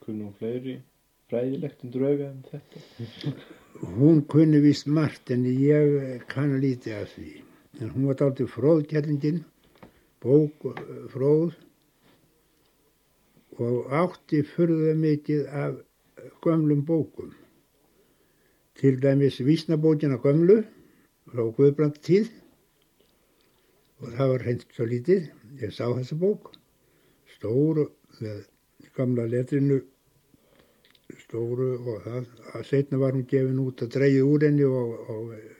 Kunni hún fleiri fræðilegt drauga en þetta? Hún kunni víst margt en ég kann lítið af því. En hún var dálítið fróð kellingin, bók fróð og átti furðu mikið af gömlum bókum. Til dæmis vísnabókina gömlu frá Guðbrandstíð og það var hreint svo lítið. Ég sá þessa bók, stóru, með gamla letrinu stóru og það. Seinna var hún gefin út og dregið úr henni og